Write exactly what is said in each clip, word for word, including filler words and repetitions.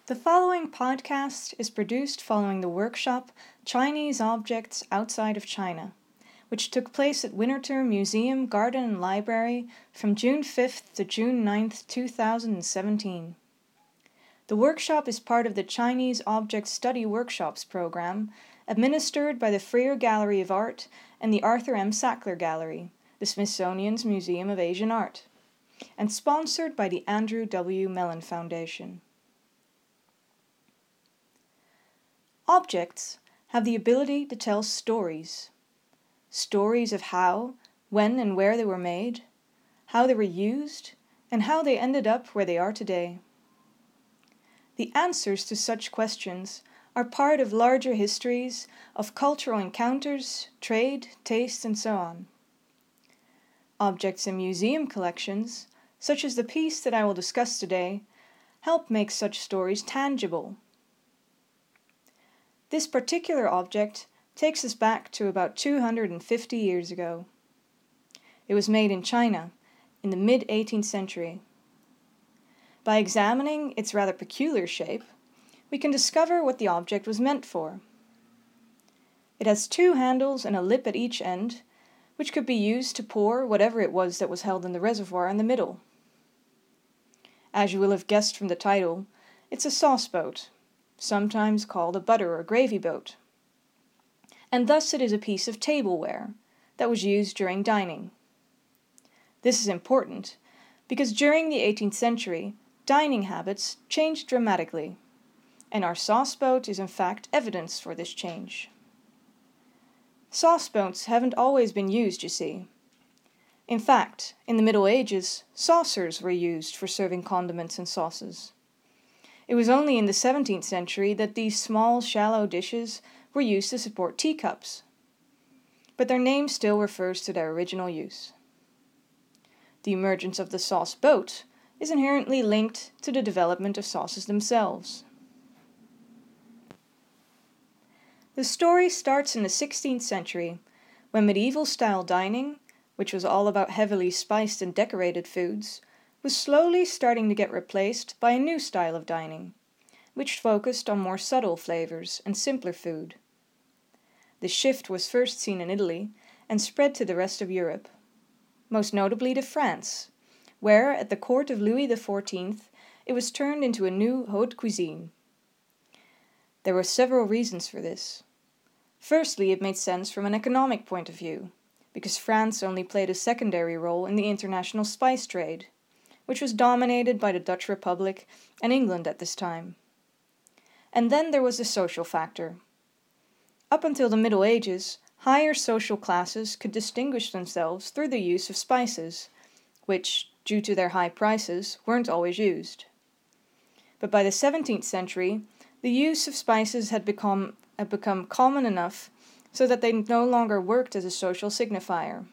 The following podcast is produced following the workshop Chinese Objects Outside of China, which took place at Winterthur Museum, Garden and Library from June fifth to June ninth, two thousand seventeen. The workshop is part of the Chinese Object Study Workshops program, administered by the Freer Gallery of Art and the Arthur M. Sackler Gallery, the Smithsonian's Museum of Asian Art, and sponsored by the Andrew W. Mellon Foundation. Objects have the ability to tell stories. Stories of how, when, and where they were made, how they were used, and how they ended up where they are today. The answers to such questions are part of larger histories of cultural encounters, trade, taste, and so on. Objects in museum collections, such as the piece that I will discuss today, help make such stories tangible. This particular object takes us back to about two hundred fifty years ago. It was made in China in the mid-eighteenth century. By examining its rather peculiar shape, we can discover what the object was meant for. It has two handles and a lip at each end, which could be used to pour whatever it was that was held in the reservoir in the middle. As you will have guessed from the title, it's a sauce boat, sometimes called a butter or gravy boat. And thus it is a piece of tableware that was used during dining. This is important because during the eighteenth century, dining habits changed dramatically, and our sauce boat is in fact evidence for this change. Sauce boats haven't always been used, you see. In fact, in the Middle Ages, saucers were used for serving condiments and sauces. It was only in the seventeenth century that these small, shallow dishes were used to support teacups, but their name still refers to their original use. The emergence of the sauce boat is inherently linked to the development of sauces themselves. The story starts in the sixteenth century, when medieval-style dining, which was all about heavily spiced and decorated foods, was slowly starting to get replaced by a new style of dining, which focused on more subtle flavors and simpler food. The shift was first seen in Italy and spread to the rest of Europe, most notably to France, where, at the court of Louis the fourteenth, it was turned into a new haute cuisine. There were several reasons for this. Firstly, it made sense from an economic point of view, because France only played a secondary role in the international spice trade, which was dominated by the Dutch Republic and England at this time. And then there was the social factor. Up until the Middle Ages, higher social classes could distinguish themselves through the use of spices, which, due to their high prices, weren't always used. But by the seventeenth century, the use of spices had become, had become common enough so that they no longer worked as a social signifier.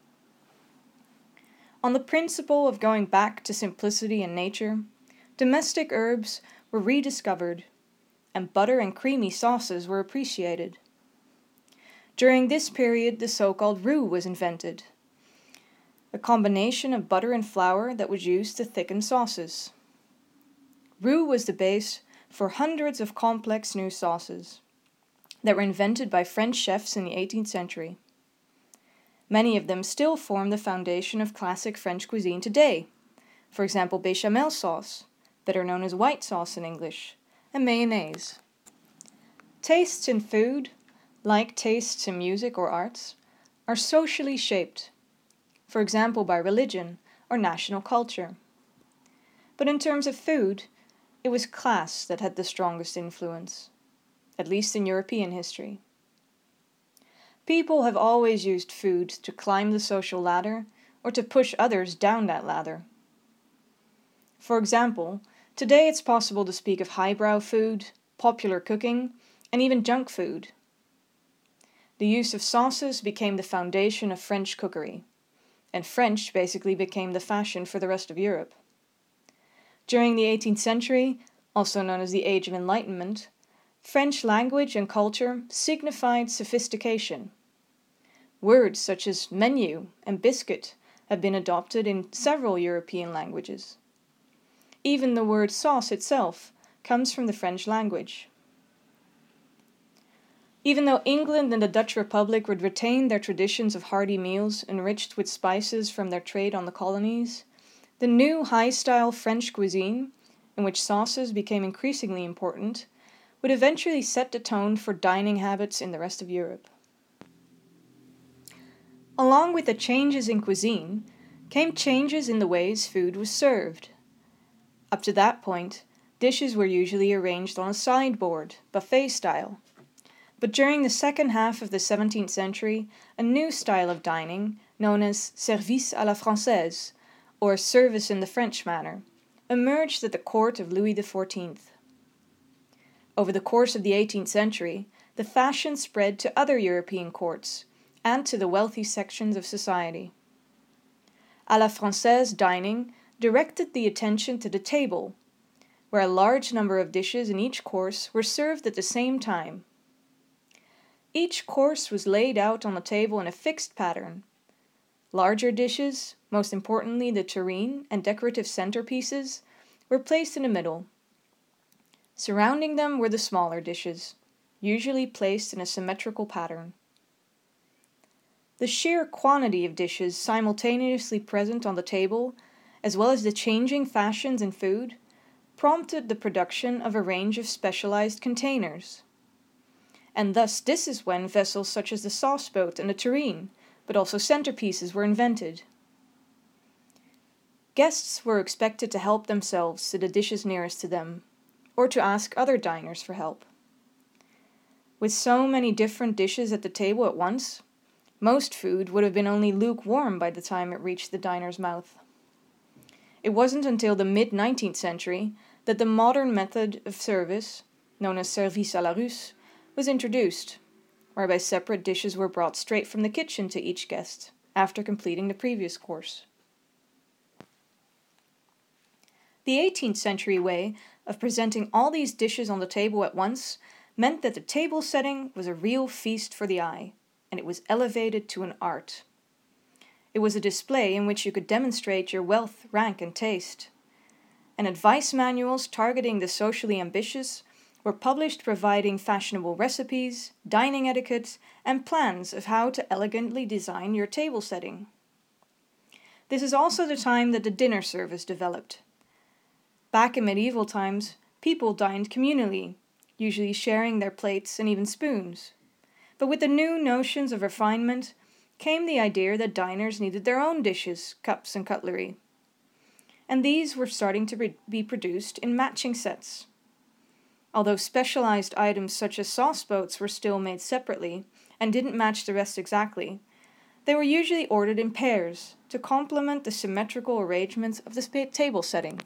On the principle of going back to simplicity and nature, domestic herbs were rediscovered, and butter and creamy sauces were appreciated. During this period, the so-called roux was invented, a combination of butter and flour that was used to thicken sauces. Roux was the base for hundreds of complex new sauces that were invented by French chefs in the eighteenth century. Many of them still form the foundation of classic French cuisine today. For example, béchamel sauce, better known as white sauce in English, and mayonnaise. Tastes in food, like tastes in music or arts, are socially shaped, for example by religion or national culture. But in terms of food, it was class that had the strongest influence, at least in European history. People have always used food to climb the social ladder or to push others down that ladder. For example, today it's possible to speak of highbrow food, popular cooking, and even junk food. The use of sauces became the foundation of French cookery, and French basically became the fashion for the rest of Europe. During the eighteenth century, also known as the Age of Enlightenment, French language and culture signified sophistication. Words such as menu and biscuit have been adopted in several European languages. Even the word sauce itself comes from the French language. Even though England and the Dutch Republic would retain their traditions of hearty meals enriched with spices from their trade on the colonies, the new high-style French cuisine, in which sauces became increasingly important, would eventually set the tone for dining habits in the rest of Europe. Along with the changes in cuisine came changes in the ways food was served. Up to that point, dishes were usually arranged on a sideboard, buffet style. But during the second half of the seventeenth century, a new style of dining, known as service à la française, or service in the French manner, emerged at the court of Louis the fourteenth. Over the course of the eighteenth century, the fashion spread to other European courts and to the wealthy sections of society. À la française dining directed the attention to the table, where a large number of dishes in each course were served at the same time. Each course was laid out on the table in a fixed pattern. Larger dishes, most importantly the tureen and decorative centerpieces, were placed in the middle. Surrounding them were the smaller dishes, usually placed in a symmetrical pattern. The sheer quantity of dishes simultaneously present on the table, as well as the changing fashions in food, prompted the production of a range of specialized containers. And thus this is when vessels such as the sauceboat and the tureen, but also centerpieces, were invented. Guests were expected to help themselves to the dishes nearest to them, or to ask other diners for help. With so many different dishes at the table at once, most food would have been only lukewarm by the time it reached the diner's mouth. It wasn't until the mid-nineteenth century that the modern method of service, known as service à la russe, was introduced, whereby separate dishes were brought straight from the kitchen to each guest, after completing the previous course. The eighteenth century way of presenting all these dishes on the table at once meant that the table setting was a real feast for the eye, and it was elevated to an art. It was a display in which you could demonstrate your wealth, rank, and taste. And advice manuals targeting the socially ambitious were published providing fashionable recipes, dining etiquette, and plans of how to elegantly design your table setting. This is also the time that the dinner service developed. Back in medieval times, people dined communally, usually sharing their plates and even spoons. But with the new notions of refinement came the idea that diners needed their own dishes, cups, and cutlery. And these were starting to be produced in matching sets. Although specialized items such as sauceboats were still made separately and didn't match the rest exactly, they were usually ordered in pairs to complement the symmetrical arrangements of the table setting.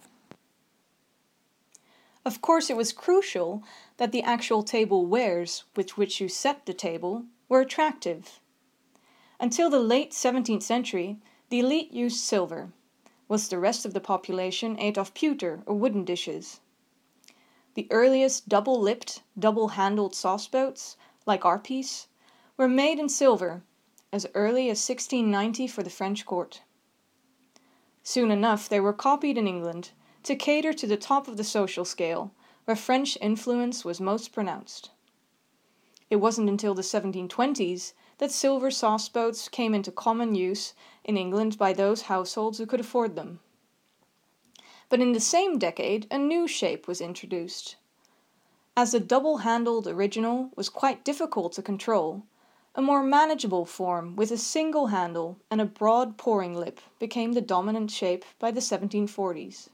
Of course, it was crucial that the actual tablewares with which you set the table were attractive. Until the late seventeenth century, the elite used silver, whilst the rest of the population ate off pewter or wooden dishes. The earliest double-lipped, double-handled sauceboats, like our piece, were made in silver as early as sixteen ninety for the French court. Soon enough they were copied in England to cater to the top of the social scale, where French influence was most pronounced. It wasn't until the seventeen twenties that silver sauceboats came into common use in England by those households who could afford them. But in the same decade, a new shape was introduced. As the double-handled original was quite difficult to control, a more manageable form with a single handle and a broad pouring lip became the dominant shape by the seventeen forties.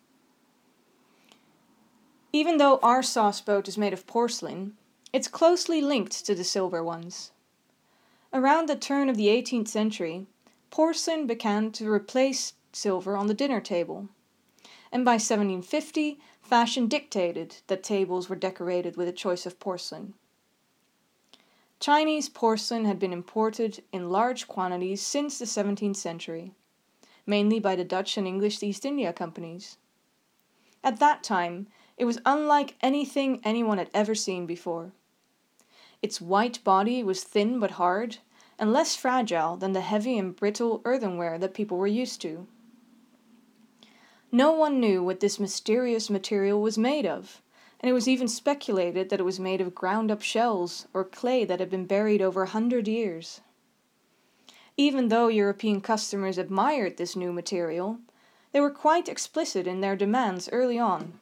Even though our sauceboat is made of porcelain, it's closely linked to the silver ones. Around the turn of the eighteenth century, porcelain began to replace silver on the dinner table, and by seventeen fifty, fashion dictated that tables were decorated with a choice of porcelain. Chinese porcelain had been imported in large quantities since the seventeenth century, mainly by the Dutch and English East India Companies. At that time, it was unlike anything anyone had ever seen before. Its white body was thin but hard, and less fragile than the heavy and brittle earthenware that people were used to. No one knew what this mysterious material was made of, and it was even speculated that it was made of ground-up shells or clay that had been buried over a hundred years. Even though European customers admired this new material, they were quite explicit in their demands early on.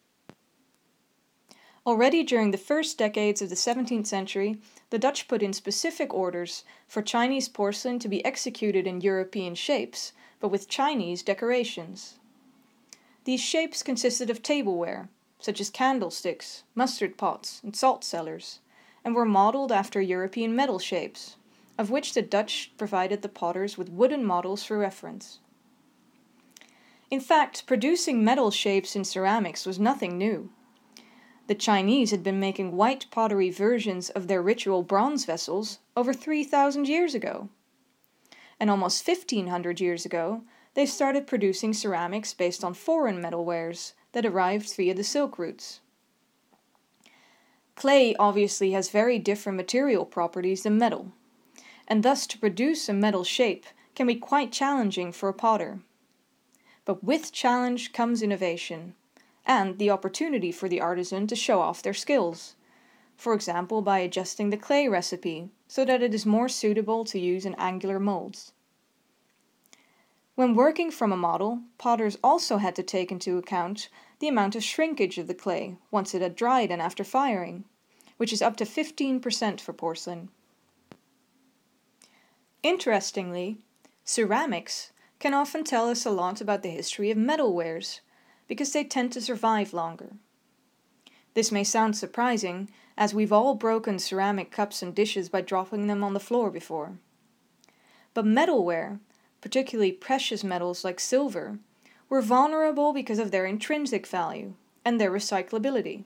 Already during the first decades of the seventeenth century, the Dutch put in specific orders for Chinese porcelain to be executed in European shapes, but with Chinese decorations. These shapes consisted of tableware, such as candlesticks, mustard pots, and salt cellars, and were modeled after European metal shapes, of which the Dutch provided the potters with wooden models for reference. In fact, producing metal shapes in ceramics was nothing new. The Chinese had been making white pottery versions of their ritual bronze vessels over three thousand years ago. And almost fifteen hundred years ago, they started producing ceramics based on foreign metalwares that arrived via the Silk routes. Clay obviously has very different material properties than metal, and thus to produce a metal shape can be quite challenging for a potter. But with challenge comes innovation, and the opportunity for the artisan to show off their skills, for example by adjusting the clay recipe so that it is more suitable to use in angular molds. When working from a model, potters also had to take into account the amount of shrinkage of the clay once it had dried and after firing, which is up to fifteen percent for porcelain. Interestingly, ceramics can often tell us a lot about the history of metalwares, because they tend to survive longer. This may sound surprising, as we've all broken ceramic cups and dishes by dropping them on the floor before. But metalware, particularly precious metals like silver, were vulnerable because of their intrinsic value and their recyclability.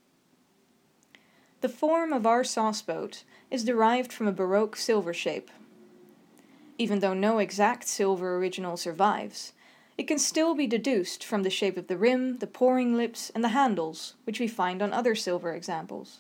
The form of our sauceboat is derived from a Baroque silver shape. Even though no exact silver original survives, it can still be deduced from the shape of the rim, the pouring lips, and the handles, which we find on other silver examples.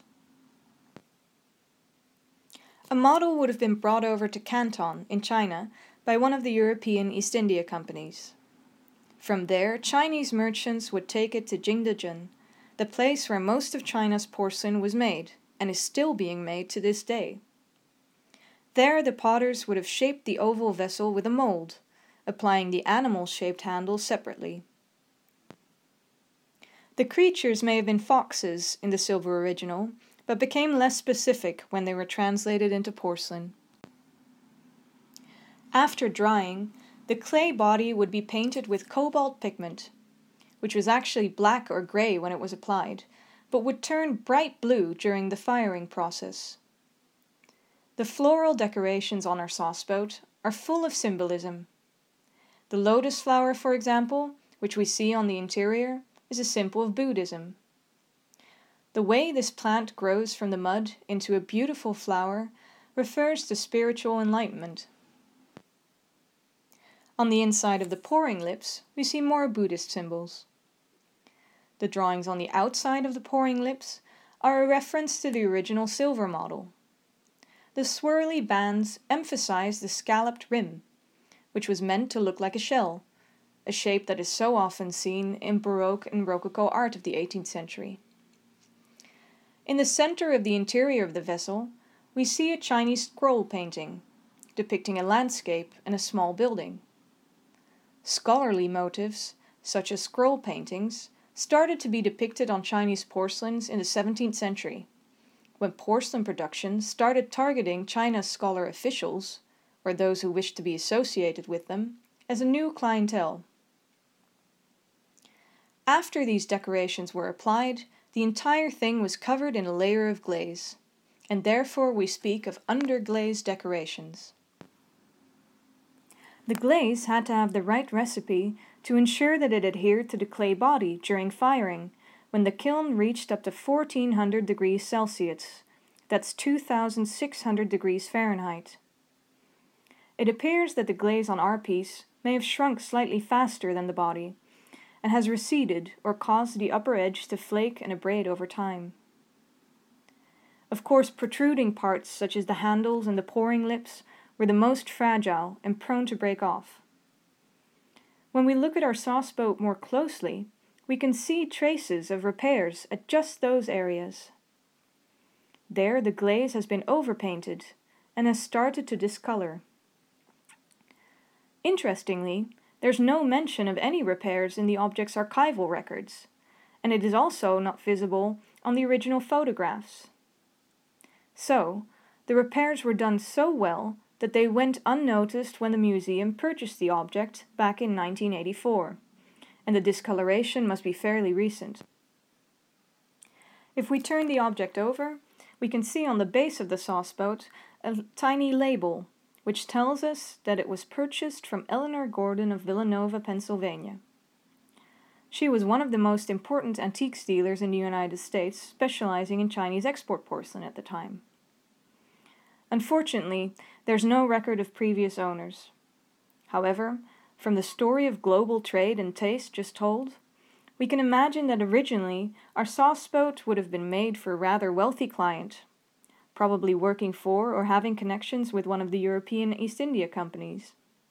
A model would have been brought over to Canton in China by one of the European East India companies. From there, Chinese merchants would take it to Jingdezhen, the place where most of China's porcelain was made, and is still being made to this day. There, the potters would have shaped the oval vessel with a mold, applying the animal-shaped handle separately. The creatures may have been foxes in the silver original, but became less specific when they were translated into porcelain. After drying, the clay body would be painted with cobalt pigment, which was actually black or grey when it was applied, but would turn bright blue during the firing process. The floral decorations on our sauceboat are full of symbolism. The lotus flower, for example, which we see on the interior, is a symbol of Buddhism. The way this plant grows from the mud into a beautiful flower refers to spiritual enlightenment. On the inside of the pouring lips, we see more Buddhist symbols. The drawings on the outside of the pouring lips are a reference to the original silver model. The swirly bands emphasize the scalloped rim, which was meant to look like a shell, a shape that is so often seen in Baroque and Rococo art of the eighteenth century. In the center of the interior of the vessel, we see a Chinese scroll painting, depicting a landscape and a small building. Scholarly motifs, such as scroll paintings, started to be depicted on Chinese porcelains in the seventeenth century, when porcelain production started targeting China's scholar officials, or those who wished to be associated with them, as a new clientele. After these decorations were applied, the entire thing was covered in a layer of glaze, and therefore we speak of underglaze decorations. The glaze had to have the right recipe to ensure that it adhered to the clay body during firing, when the kiln reached up to fourteen hundred degrees Celsius, that's two thousand six hundred degrees Fahrenheit. It appears that the glaze on our piece may have shrunk slightly faster than the body, and has receded or caused the upper edge to flake and abrade over time. Of course, protruding parts such as the handles and the pouring lips were the most fragile and prone to break off. When we look at our sauceboat more closely, we can see traces of repairs at just those areas. There the glaze has been overpainted and has started to discolor. Interestingly, there's no mention of any repairs in the object's archival records, and it is also not visible on the original photographs. So, the repairs were done so well that they went unnoticed when the museum purchased the object back in nineteen eighty-four, and the discoloration must be fairly recent. If we turn the object over, we can see on the base of the sauceboat a tiny label, which tells us that it was purchased from Eleanor Gordon of Villanova, Pennsylvania. She was one of the most important antiques dealers in the United States, specializing in Chinese export porcelain at the time. Unfortunately, there's no record of previous owners. However, from the story of global trade and taste just told, we can imagine that originally our sauceboat would have been made for a rather wealthy client, probably working for or having connections with one of the European East India companies.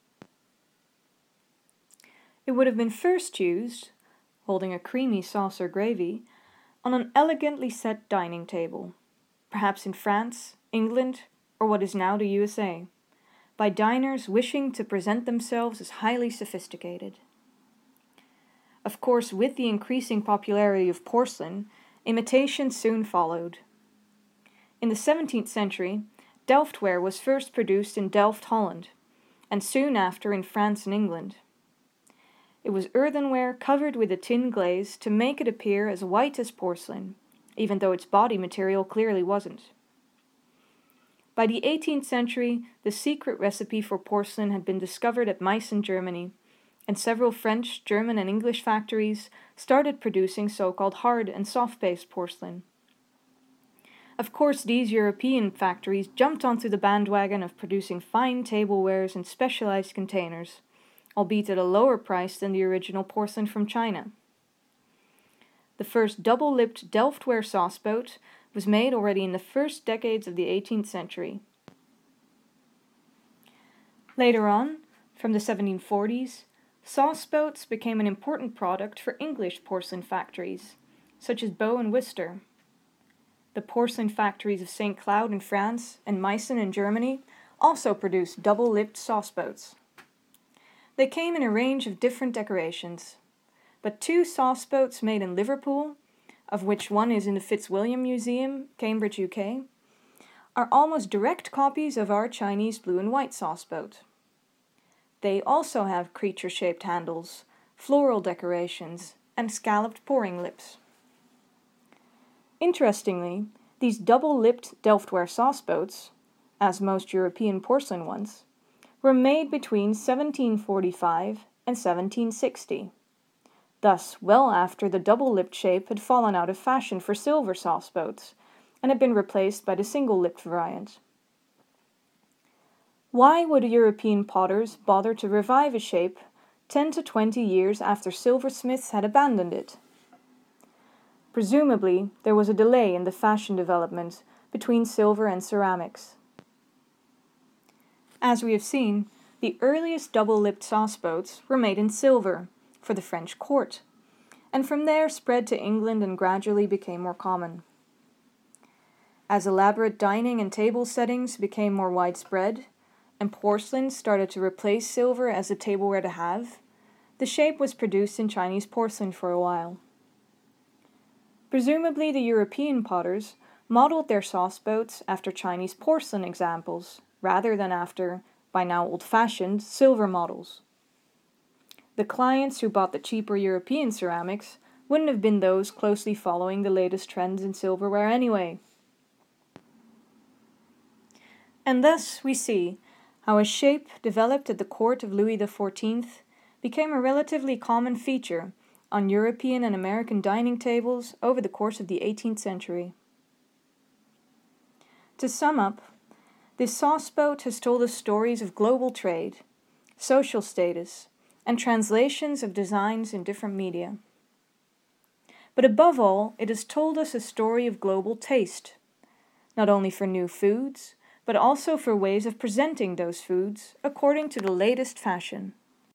It would have been first used, holding a creamy saucer gravy, on an elegantly set dining table, perhaps in France, England, or what is now the U S A, by diners wishing to present themselves as highly sophisticated. Of course, with the increasing popularity of porcelain, imitation soon followed. In the seventeenth century, Delftware was first produced in Delft, Holland, and soon after in France and England. It was earthenware covered with a tin glaze to make it appear as white as porcelain, even though its body material clearly wasn't. By the eighteenth century, the secret recipe for porcelain had been discovered at Meissen, Germany, and several French, German, and English factories started producing so-called hard and soft-based porcelain. Of course, these European factories jumped onto the bandwagon of producing fine tablewares in specialized containers, albeit at a lower price than the original porcelain from China. The first double-lipped Delftware sauceboat was made already in the first decades of the eighteenth century. Later on, from the seventeen forties, sauceboats became an important product for English porcelain factories, such as Bow and Wister. The porcelain factories of Saint Cloud in France and Meissen in Germany also produced double-lipped sauceboats. They came in a range of different decorations, but two sauceboats made in Liverpool, of which one is in the Fitzwilliam Museum, Cambridge, U K, are almost direct copies of our Chinese blue and white sauceboat. They also have creature-shaped handles, floral decorations, and scalloped pouring lips. Interestingly, these double-lipped Delftware sauceboats, as most European porcelain ones, were made between seventeen forty-five and seventeen sixty, thus well after the double-lipped shape had fallen out of fashion for silver sauceboats and had been replaced by the single-lipped variant. Why would European potters bother to revive a shape ten to twenty years after silversmiths had abandoned it? Presumably, there was a delay in the fashion development between silver and ceramics. As we have seen, the earliest double-lipped sauceboats were made in silver for the French court, and from there spread to England and gradually became more common. As elaborate dining and table settings became more widespread, and porcelain started to replace silver as the tableware to have, the shape was produced in Chinese porcelain for a while. Presumably the European potters modeled their sauceboats after Chinese porcelain examples, rather than after, by now old-fashioned, silver models. The clients who bought the cheaper European ceramics wouldn't have been those closely following the latest trends in silverware anyway. And thus we see how a shape developed at the court of Louis the fourteenth became a relatively common feature on European and American dining tables over the course of the eighteenth century. To sum up, this sauceboat has told us stories of global trade, social status, and translations of designs in different media. But above all, it has told us a story of global taste, not only for new foods, but also for ways of presenting those foods according to the latest fashion.